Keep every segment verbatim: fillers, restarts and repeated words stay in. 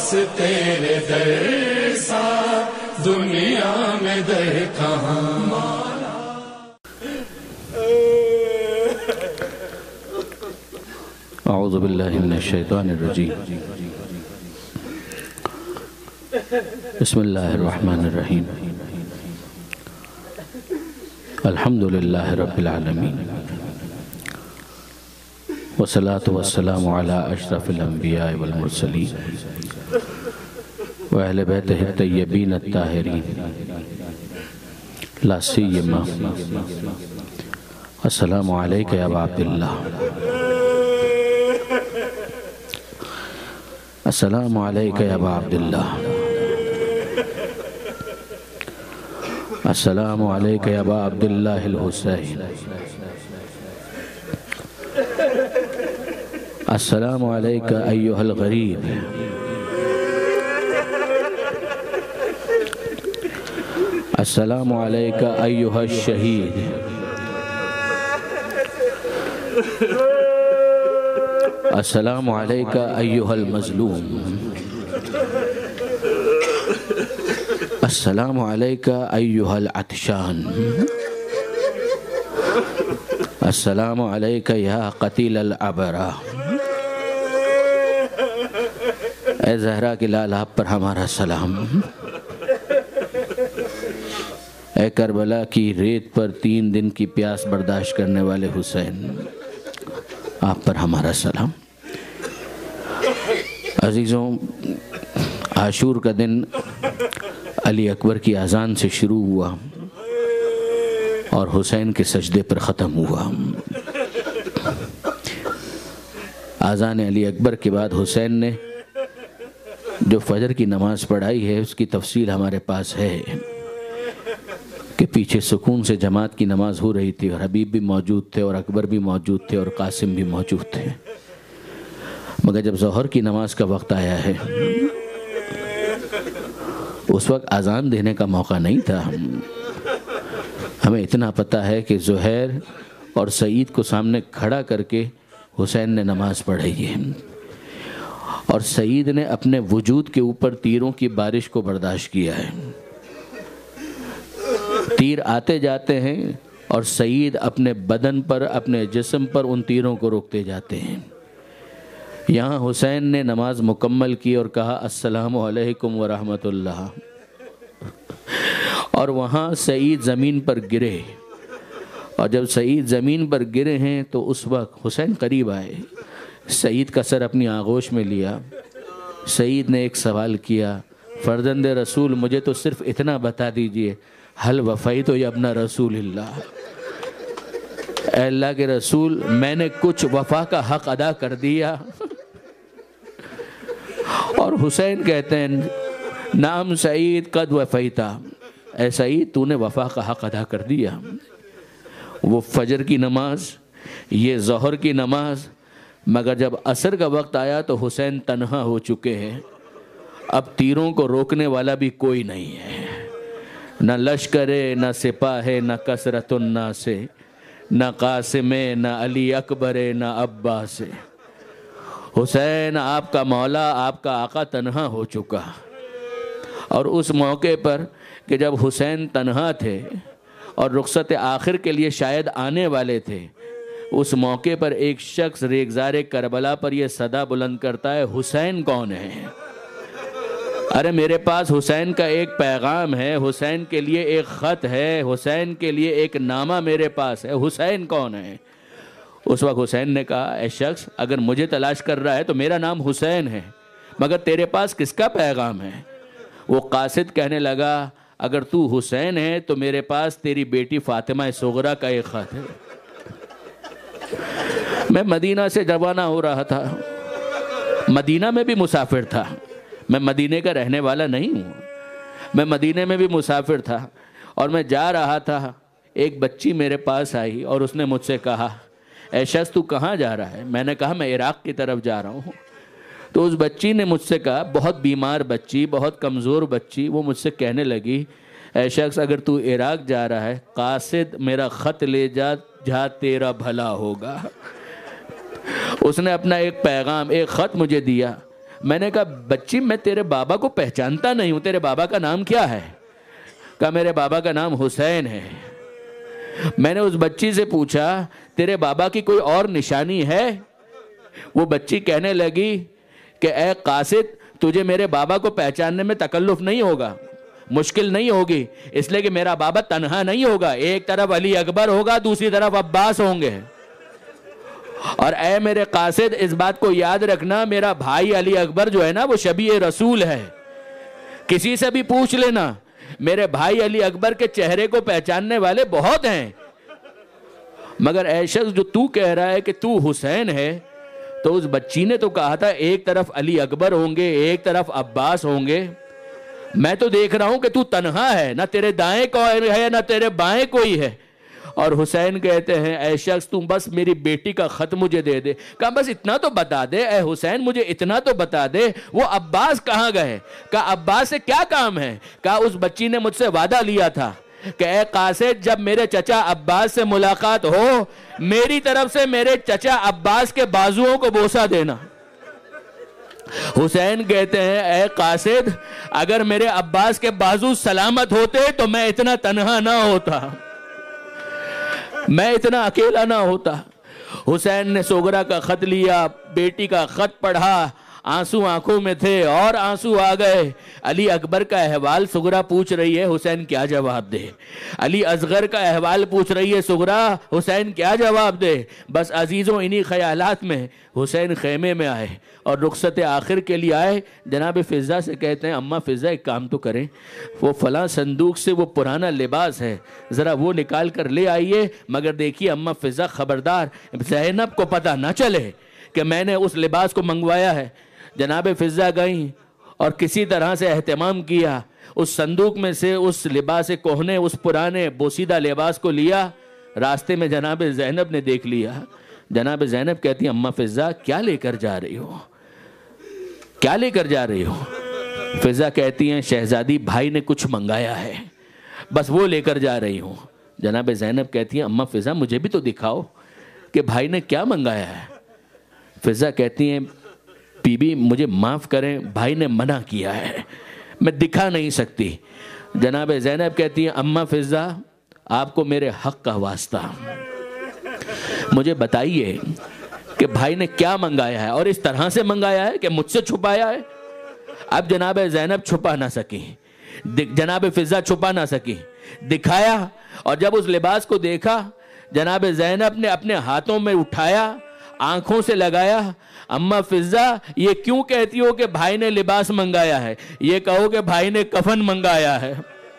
بس تیرے در سا دنیا میں در کہاں مولا. اعوذ باللہ من الشیطان الرجیم. بسم اللہ الرحمن الرحیم. الحمدللہ رب العالمین والصلاة والسلام علی اشرف الانبیاء والمرسلین واہل بیتہ الطیبین الطاہرین لا سیما السلام علیکہ یا ابا عبداللہ. السلام علیکہ یا ابا عبداللہ. السلام علیکہ یا ابا عبداللہ الحسین. السلام علیکہ ایہا الغریب. السلام علیکہ ایہا الشہید. السلام علیکہ ایہا المظلوم. السلام علیکہ ایہا العطشان. السلام علیکہ یا قتیل العبرہ. اے زہرا کے لال آپ پر ہمارا سلام. اے کربلا کی ریت پر تین دن کی پیاس برداشت کرنے والے حسین آپ پر ہمارا سلام. عزیزوں، عاشور کا دن علی اکبر کی اذان سے شروع ہوا اور حسین کے سجدے پر ختم ہوا. اذان علی اکبر کے بعد حسین نے جو فجر کی نماز پڑھائی ہے اس کی تفصیل ہمارے پاس ہے کہ پیچھے سکون سے جماعت کی نماز ہو رہی تھی اور حبیب بھی موجود تھے اور اکبر بھی موجود تھے اور قاسم بھی موجود تھے. مگر جب ظہر کی نماز کا وقت آیا ہے اس وقت اذان دینے کا موقع نہیں تھا. ہمیں اتنا پتہ ہے کہ زہیر اور سعید کو سامنے کھڑا کر کے حسین نے نماز پڑھی ہے اور سعید نے اپنے وجود کے اوپر تیروں کی بارش کو برداشت کیا ہے. تیر آتے جاتے ہیں اور سعید اپنے بدن پر اپنے جسم پر ان تیروں کو روکتے جاتے ہیں. یہاں حسین نے نماز مکمل کی اور کہا السلام علیکم ورحمۃ اللہ، اور وہاں سعید زمین پر گرے، اور جب سعید زمین پر گرے ہیں تو اس وقت حسین قریب آئے. سعید کا سر اپنی آغوش میں لیا. سعید نے ایک سوال کیا، فرزند رسول مجھے تو صرف اتنا بتا دیجئے، حل وفیت یا ابن رسول اللہ، اے اللہ کے رسول میں نے کچھ وفا کا حق ادا کر دیا؟ اور حسین کہتے ہیں نام سعید قد وفیتا، اے سعید تو نے وفا کا حق ادا کر دیا. وہ فجر کی نماز، یہ ظہر کی نماز، مگر جب عصر کا وقت آیا تو حسین تنہا ہو چکے ہیں. اب تیروں کو روکنے والا بھی کوئی نہیں ہے، نہ لشکر نہ سپاہ نہ کثرت الناس، نہ قاسم نہ علی اکبر نہ عباس. حسین آپ کا مولا، آپ کا آقا تنہا ہو چکا. اور اس موقع پر کہ جب حسین تنہا تھے اور رخصت آخر کے لیے شاید آنے والے تھے، اس موقع پر ایک شخص ریگزار کربلا پر یہ صدا بلند کرتا ہے حسین کون ہے؟ ارے میرے پاس حسین کا ایک پیغام ہے، حسین کے لیے ایک خط ہے، حسین کے لیے ایک نامہ میرے پاس ہے، حسین کون ہے؟ اس وقت حسین نے کہا اے شخص اگر مجھے تلاش کر رہا ہے تو میرا نام حسین ہے، مگر تیرے پاس کس کا پیغام ہے؟ وہ قاصد کہنے لگا اگر تو حسین ہے تو میرے پاس تیری بیٹی فاطمہ صغرا کا ایک خط ہے. میں مدینہ سے روانہ ہو رہا تھا، مدینہ میں بھی مسافر تھا، میں مدینے کا رہنے والا نہیں ہوں، میں مدینے میں بھی مسافر تھا اور میں جا رہا تھا. ایک بچی میرے پاس آئی اور اس نے مجھ سے کہا اے شخص تو کہاں جا رہا ہے؟ میں نے کہا میں عراق کی طرف جا رہا ہوں. تو اس بچی نے مجھ سے کہا، بہت بیمار بچی، بہت کمزور بچی، وہ مجھ سے کہنے لگی اے شخص اگر تو عراق جا رہا ہے قاصد میرا خط لے جا، جہاں تیرا بھلا ہوگا. اس نے اپنا ایک پیغام، ایک خط مجھے دیا. میں نے کہا بچی میں تیرے بابا کو پہچانتا نہیں ہوں، تیرے بابا کا نام کیا ہے؟ کہا میرے بابا کا نام حسین ہے۔ میں نے اس بچی سے پوچھا تیرے بابا کی کوئی اور نشانی ہے؟ وہ بچی کہنے لگی کہ اے قاصد تجھے میرے بابا کو پہچاننے میں تکلف نہیں ہوگا، مشکل نہیں ہوگی، اس لیے کہ میرا بابا تنہا نہیں ہوگا، ایک طرف علی اکبر ہوگا دوسری طرف عباس ہوں گے، اور اے میرے قاصد اس بات کو یاد رکھنا میرا بھائی علی اکبر جو ہے نا وہ شبیہ رسول ہے، کسی سے بھی پوچھ لینا میرے بھائی علی اکبر کے چہرے کو پہچاننے والے بہت ہیں، مگر اے شخص جو تو کہہ رہا ہے کہ تو حسین ہے، تو اس بچی نے تو کہا تھا ایک طرف علی اکبر ہوں گے ایک طرف عباس ہوں گے، میں تو دیکھ رہا ہوں کہ تو تنہا ہے، نہ تیرے دائیں کوئی ہے نہ تیرے بائیں کوئی ہے۔ اور حسین کہتے ہیں اے شخص تم بس میری بیٹی کا خط مجھے دے دے۔ کہا بس اتنا تو بتا دے اے حسین، مجھے اتنا تو بتا دے وہ عباس کہاں گئے؟ کہا عباس سے کیا کام ہے؟ کہا اس بچی نے مجھ سے وعدہ لیا تھا کہ اے قاصد جب میرے چچا عباس سے ملاقات ہو میری طرف سے میرے چچا عباس کے بازوؤں کو بوسہ دینا۔ حسین کہتے ہیں اے قاصد اگر میرے عباس کے بازو سلامت ہوتے تو میں اتنا تنہا نہ ہوتا، میں اتنا اکیلا نہ ہوتا۔ حسین نے سغرا کا خط لیا، بیٹی کا خط پڑھا، آنسو آنکھوں میں تھے اور آنسو آ گئے۔ علی اکبر کا احوال سغرا پوچھ رہی ہے، حسین کیا جواب دے؟ علی اصغر کا احوال پوچھ رہی ہے سغرا، حسین کیا جواب دے؟ بس عزیزوں انہی خیالات میں حسین خیمے میں آئے اور رخصت آخر کے لیے آئے۔ جناب فضہ سے کہتے ہیں اماں فضہ ایک کام تو کریں، وہ فلاں صندوق سے وہ پرانا لباس ہے ذرا وہ نکال کر لے آئیے، مگر دیکھیے اماں فضہ خبردار زینب کو پتہ نہ چلے کہ میں نے اس لباس کو منگوایا ہے۔ جناب فضہ گئیں اور کسی طرح سے اہتمام کیا، اس صندوق میں سے اس لباس کوہنے اس پرانے بوسیدہ لباس کو لیا۔ راستے میں جناب زینب نے دیکھ لیا۔ جناب زینب کہتی ہیں اماں فضہ کیا لے کر جا رہی ہو، کیا لے کر جا رہی ہو؟ فضہ کہتی ہیں شہزادی بھائی نے کچھ منگایا ہے بس وہ لے کر جا رہی ہوں۔ جناب زینب کہتی ہیں اماں فضہ مجھے بھی تو دکھاؤ کہ بھائی نے کیا منگایا ہے۔ فضہ کہتی ہیں بی بی مجھے معاف کریں بھائی نے منع کیا ہے، میں دکھا نہیں سکتی۔ جناب زینب کہتی ہیں اماں فضہ آپ کو میرے حق کا واسطہ مجھے بتائیے کہ بھائی نے کیا منگایا ہے اور اس طرح سے منگایا ہے کہ مجھ سے چھپایا ہے۔ اب جناب زینب چھپا نہ سکی، جناب فضہ چھپا نہ سکی، دکھایا، اور جب اس لباس کو دیکھا جناب زینب نے اپنے ہاتھوں میں اٹھایا، آنکھوں سے لگایا۔ اماں فضہ یہ کیوں کہتی ہو کہ بھائی نے لباس منگایا ہے؟ یہ کہو کہ بھائی نے کفن منگایا ہے۔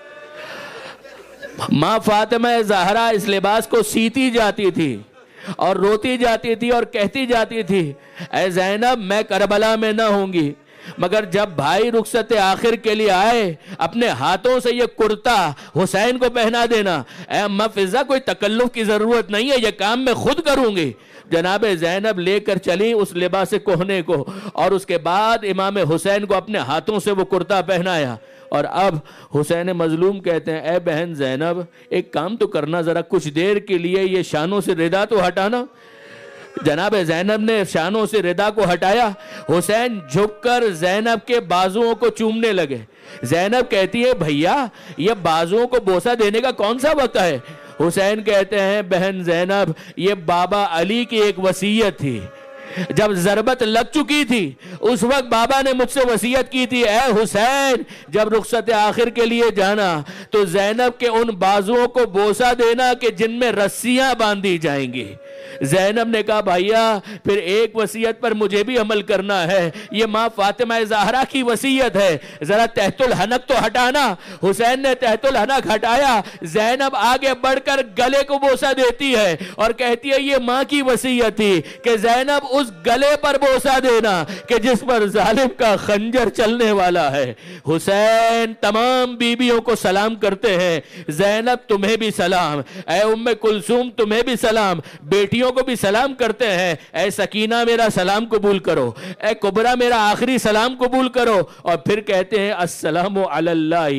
ماں فاطمہ زہرا اس لباس کو سیتی جاتی تھی اور روتی جاتی تھی اور کہتی جاتی تھی اے زینب میں کربلا میں نہ ہوں گی، مگر جب بھائی رخصت آخر کے لیے آئے اپنے ہاتھوں سے یہ کرتا حسین کو پہنا دینا۔ اے اماں فضہ کوئی تکلف کی ضرورت نہیں ہے، یہ کام میں خود کروں گی۔ جناب زینب لے کر چلی اس لباس کوہنے کو اور اس کے بعد امام حسین کو اپنے ہاتھوں سے وہ کرتا پہنایا۔ اور اب حسین مظلوم کہتے ہیں اے بہن زینب ایک کام تو کرنا، ذرا کچھ دیر کے لیے یہ شانوں سے ردا تو ہٹانا۔ جناب زینب نے شانوں سے ردا کو ہٹایا، حسین جھک کر زینب کے بازوؤں کو چومنے لگے۔ زینب کہتی ہے بھیا یہ بازوؤں کو بوسہ دینے کا کون سا وقت ہے؟ حسین کہتے ہیں بہن زینب یہ بابا علی کی ایک وصیت تھی، جب ضربت لگ چکی تھی اس وقت بابا نے مجھ سے وصیت کی تھی اے حسین جب رخصت آخر کے لیے جانا تو زینب کے ان بازوؤں کو بوسہ دینا کہ جن میں رسیاں باندھی جائیں گی۔ زینب نے کہا بھائیا پھر ایک وصیت پر مجھے بھی عمل کرنا ہے، یہ ماں فاطمہ زہرا کی وصیت ہے، ذرا تحت الحنک تو ہٹانا۔ حسین نے تحت الحنک ہٹایا، زینب آگے بڑھ کر گلے کو بوسہ دیتی ہے اور کہتی ہے یہ ماں کی وصیت تھی کہ زینب اس گلے پر بوسہ دینا کہ جس پر ظالم کا خنجر چلنے والا ہے۔ حسین تمام بیویوں کو سلام کرتے ہیں، زینب تمہیں بھی سلام، اے ام کلثوم تمہیں بھی سلام، بیٹیوں کو بھی سلام کرتے ہیں، اے سکینہ میرا سلام قبول کرو، اے کبرا میرا آخری سلام قبول کرو، اور پھر کہتے ہیں السلام علی اللہ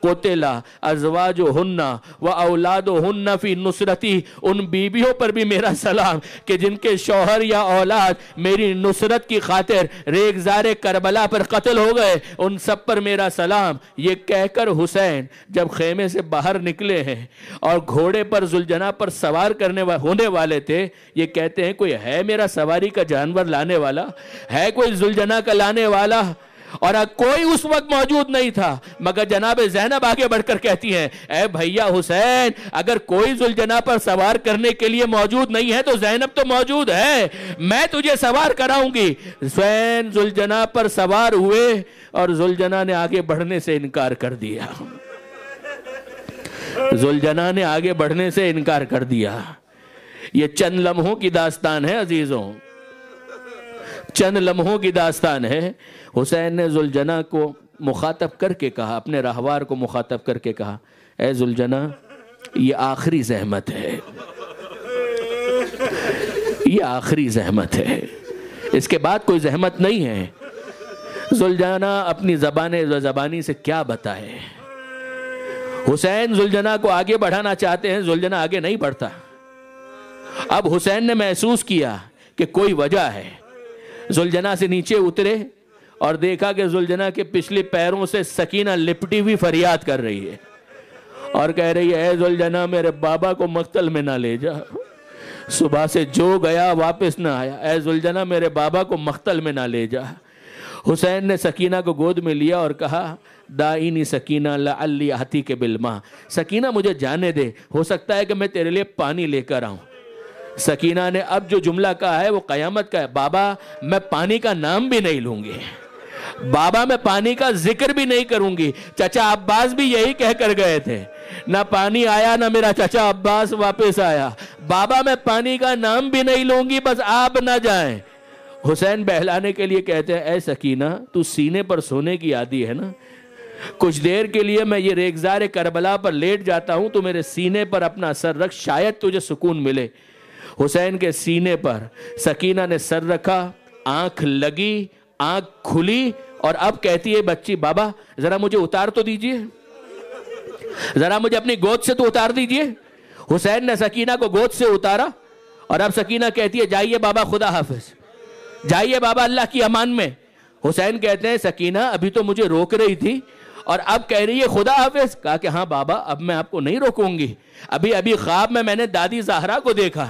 قتل ازواجہن و اولادہن فی نصرتی، ان بیویوں پر بھی میرا سلام کہ جن کے شوہر یا اولاد میری نصرت کی خاطر ریگزار کربلا پر قتل ہو گئے، ان سب پر میرا سلام۔ یہ کہہ کر حسین جب خیمے سے باہر نکلے ہیں اور گھوڑے پر ذوالجناح پر سوار کرنے ہونے والے تھے، یہ کہتے ہیں کوئی ہے میرا سواری کا جانور لانے والا، ہے کوئی ذوالجناح کا لانے والا؟ اور کوئی اس وقت موجود نہیں تھا، مگر جناب زینب آگے بڑھ کر کہتی ہیں اے بھیا حسین، اگر کوئی ذوالجناح پر سوار کرنے کے لیے موجود نہیں ہے تو زینب تو موجود ہے، میں تجھے سوار کراؤں گی۔ حسین ذوالجناح پر سوار ہوئے اور ذوالجناح نے آگے بڑھنے سے انکار کر دیا، ذوالجناح نے آگے بڑھنے سے انکار کر دیا۔ یہ چند لمحوں کی داستان ہے عزیزوں، چند لمحوں کی داستان ہے۔ حسین نے ذوالجناح کو مخاطب کر کے کہا، اپنے راہوار کو مخاطب کر کے کہا اے ذوالجناح، یہ آخری زحمت ہے، یہ آخری زحمت ہے، اس کے بعد کوئی زحمت نہیں ہے۔ ذوالجناح اپنی زبان زبانی سے کیا بتائے؟ حسین ذوالجناح کو آگے بڑھانا چاہتے ہیں، ذوالجناح آگے نہیں بڑھتا۔ اب حسین نے محسوس کیا کہ کوئی وجہ ہے، ذوالجناح سے نیچے اترے اور دیکھا کہ ذوالجناح کے پچھلے پیروں سے سکینہ لپٹی ہوئی فریاد کر رہی ہے اور کہہ رہی ہے اے ذوالجناح میرے بابا کو مقتل میں نہ لے جا، صبح سے جو گیا واپس نہ آیا، اے ذوالجناح میرے بابا کو مقتل میں نہ لے جا۔ حسین نے سکینہ کو گود میں لیا اور کہا دائینی سکینہ لعلی آتیک بالماء، سکینہ مجھے جانے دے، ہو سکتا ہے کہ میں تیرے لیے پانی لے کر آؤں۔ سکینہ نے اب جو جملہ کہا ہے وہ قیامت کا ہے، بابا میں پانی کا نام بھی نہیں لوں گی، بابا میں پانی کا ذکر بھی نہیں کروں گی۔ چچا عباس بھی یہی کہہ کر گئے تھے، نہ پانی آیا نہ میرا چچا عباس واپس آیا، بابا میں پانی کا نام بھی نہیں لوں گی، بس آپ نہ جائیں۔ حسین بہلانے کے لیے کہتے ہیں اے سکینہ تو سینے پر سونے کی عادی ہے نا، کچھ دیر کے لیے میں یہ ریگزار کربلا پر لیٹ جاتا ہوں تو میرے سینے پر اپنا سر رکھ، شاید تجھے سکون ملے۔ حسین کے سینے پر سکینہ نے سر رکھا، آنکھ لگی، آنکھ کھلی اور اب کہتی ہے بچی بابا ذرا مجھے اتار تو دیجئے، ذرا مجھے اپنی گود سے تو اتار دیجئے۔ حسین نے سکینہ کو گود سے اتارا اور اب سکینہ کہتی ہے جائیے بابا خدا حافظ، جائیے بابا اللہ کی امان میں۔ حسین کہتے ہیں سکینہ ابھی تو مجھے روک رہی تھی اور اب کہہ رہی ہے خدا حافظ۔ کہا کہ ہاں بابا اب میں آپ کو نہیں روکوں گی، ابھی ابھی خواب میں میں نے دادی زہرا کو دیکھا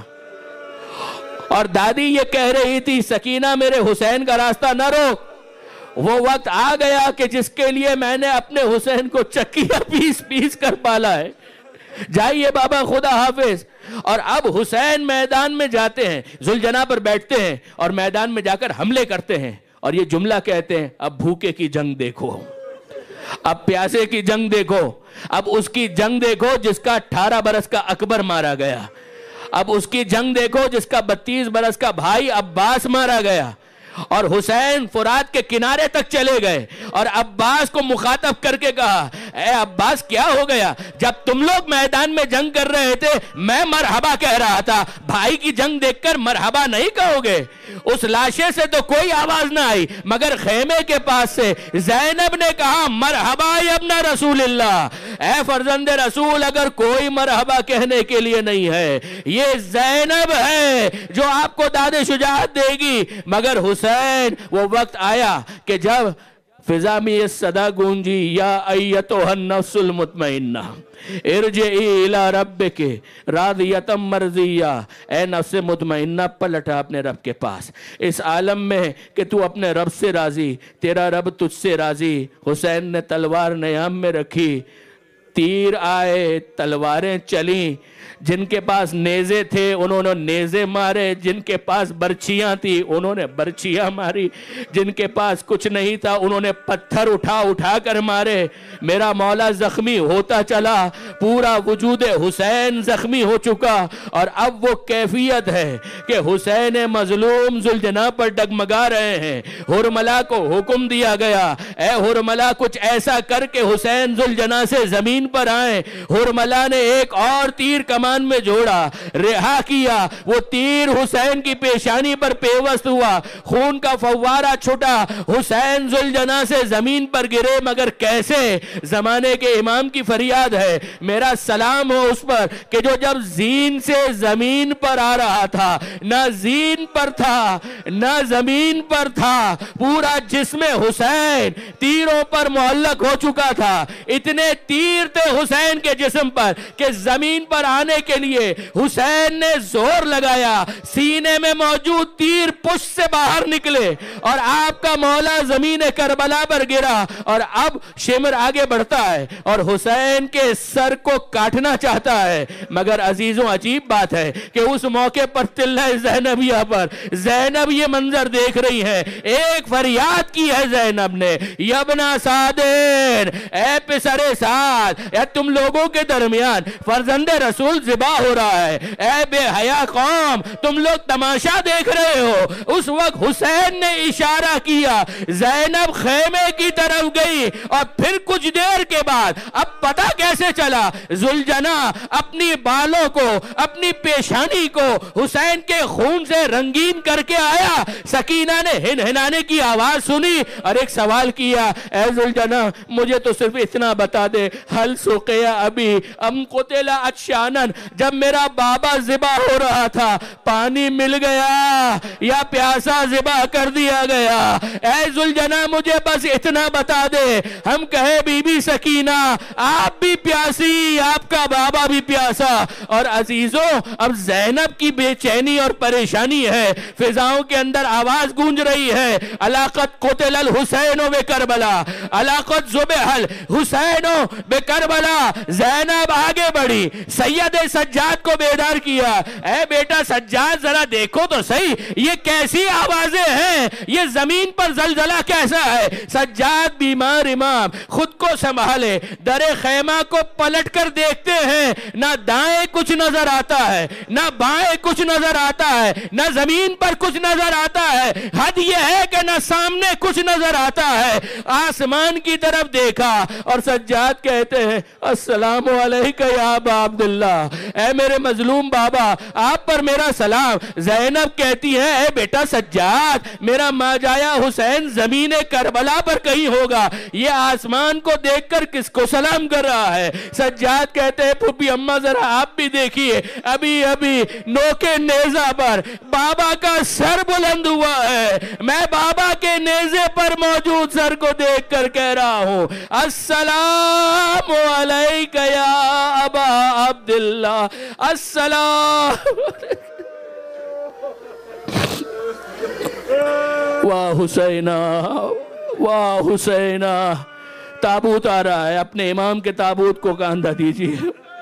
اور دادی یہ کہہ رہی تھی سکینہ میرے حسین کا راستہ نہ روک، وہ وقت آ گیا کہ جس کے لیے میں نے اپنے حسین کو چکیہ پیس پیس کر پالا ہے، جائیے بابا خدا حافظ۔ اور اب حسین میدان میں جاتے ہیں، ذوالجناح پر بیٹھتے ہیں اور میدان میں جا کر حملے کرتے ہیں اور یہ جملہ کہتے ہیں اب بھوکے کی جنگ دیکھو، اب پیاسے کی جنگ دیکھو، اب اس کی جنگ دیکھو جس کا اٹھارہ برس کا اکبر مارا گیا، اب اس کی جنگ دیکھو جس کا بتیس برس کا بھائی عباس مارا گیا۔ اور حسین فرات کے کنارے تک چلے گئے اور عباس کو مخاطب کر کے کہا اے عباس کیا ہو گیا، جب تم لوگ میدان میں جنگ کر رہے تھے میں مرحبا کہہ رہا تھا، بھائی کی جنگ دیکھ کر مرحبا نہیں کہو گے؟ اس لاشے سے تو کوئی آواز نہ آئی مگر خیمے کے پاس سے زینب نے کہا مرحبا ابن رسول اللہ، اے فرزند رسول اگر کوئی مرحبا کہنے کے لیے نہیں ہے یہ زینب ہے جو آپ کو داد شجاعت دے گی۔ مگر حسین وہ وقت آیا کہ جب فضا میں یہ صدا گونجی یا ایتها النفس المطمئنہ ارجعی الی ربک راضیۃ مرضیہ، اے نفس مطمئنہ پلٹا اپنے رب کے پاس اس عالم میں کہ تو اپنے رب سے راضی، تیرا رب تجھ سے راضی۔ حسین نے تلوار نیام میں رکھی، تیر آئے تلواریں چلیں، جن کے پاس نیزے تھے انہوں نے نیزے مارے، جن کے پاس برچیاں تھی انہوں نے برچیاں ماری، جن کے پاس کچھ نہیں تھا انہوں نے پتھر اٹھا اٹھا کر مارے۔ میرا مولا زخمی ہوتا چلا، پورا وجود حسین زخمی ہو چکا اور اب وہ کیفیت ہے کہ حسین مظلوم ذوالجناح پر ڈگمگا رہے ہیں۔ حرملہ کو حکم دیا گیا اے حرملہ کچھ ایسا کر کے حسین ذوالجناح سے زمین زمین پر آئے، حرملہ نے ایک اور تیر کمان میں جوڑا، رہا کیا، وہ تیر حسین کی پیشانی پر پیوست ہوا، خون کا فوارہ چھٹا، حسین ذوالجناح سے زمین پر گرے، مگر کیسے؟ زمانے کے امام کی فریاد ہے، میرا سلام ہو اس پر کہ جو جب زین سے زمین پر آ رہا تھا، نہ زین پر تھا نہ زمین پر تھا، پورا جسم حسین تیروں پر معلق ہو چکا تھا، اتنے تیر تھے حسین کے جسم پر کہ زمین پر آنے کے لیے حسین نے زور لگایا، سینے میں موجود تیر پشت سے باہر نکلے اور آپ کا مولا زمین کربلا پر گرا، اور اب شمر آگے بڑھتا ہے اور حسین کے سر کو کاٹنا چاہتا ہے، مگر عزیزوں عجیب بات ہے کہ اس موقع پر تلہ زینبیہ پر زینب یہ منظر دیکھ رہی ہے، ایک فریاد کی ہے زینب نے، یبنا سعدین، اے پسر سعد، اے تم لوگوں کے درمیان فرزند رسول ذبح ہو رہا ہے، اے بے حیا قوم تم لوگ تماشا دیکھ رہے ہو۔ اس وقت حسین نے اشارہ کیا، زینب خیمے کی طرف گئی، اور پھر کچھ دیر کے بعد اب پتہ کیسے چلا، ذوالجناح اپنی بالوں کو، اپنی پیشانی کو حسین کے خون سے رنگین کر کے آیا۔ سکینہ نے ہن ہنانے کی آواز سنی اور ایک سوال کیا، اے ذوالجناح مجھے تو صرف اتنا بتا دے، حل سقیا ابی ام قتل عطشانا، جب میرا بابا ذبح ہو رہا تھا پانی مل گیا یا پیاسا ذبح کر دیا گیا؟ اے ذوالجناح مجھے بس اتنا بتا دے، ہم کہے بی بی سکینہ آپ بھی پیاسی، آپ کا بابا بھی پیاسا۔ اور عزیزوں اب زینب کی بے چینی اور پریشانی ہے، فضاؤں کے اندر آواز گونج رہی ہے، علاقت قتل الحسین بے کربلا، علاقت ذبح الحسین بے کربلا۔ زینب آگے بڑھی، سید سجاد کو بیدار کیا، اے بیٹا سجاد ذرا دیکھو تو صحیح یہ کیسی آوازیں ہیں، یہ زمین پر زلزلہ کیسا ہے؟ سجاد بیمار امام خود کو سنبھالے، در خیمہ کو پلٹ کر دیکھتے ہیں، نہ دائیں کچھ نظر آتا ہے، نہ بائیں کچھ نظر آتا ہے، نہ زمین پر کچھ نظر آتا ہے، حد یہ ہے کہ نہ سامنے کچھ نظر آتا ہے۔ آسمان کی طرف دیکھا اور سجاد کہتے ہیں السلام علیکہ یا ابا عبداللہ، اے میرے مظلوم بابا آپ پر میرا سلام۔ زینب کہتی ہے اے بیٹا سجاد میرا ماجایا حسین زمین کربلا پر کہیں ہوگا، یہ آسمان کو دیکھ کر کس کو سلام کر رہا ہے؟ سجاد کہتے ہیں پھوپھی اماں ذرا آپ بھی دیکھیے، ابھی ابھی نوکے نیزہ پر بابا کا سر بلند ہوا ہے، میں بابا کے نیزے پر موجود سر کو دیکھ کر کہہ رہا ہوں السلام علیکہ یا ابا عبداللہ، السلام۔ واہ حسینہ، واہ حسینہ۔ تابوت آ رہا ہے، اپنے امام کے تابوت کو کاندھا دیجیے۔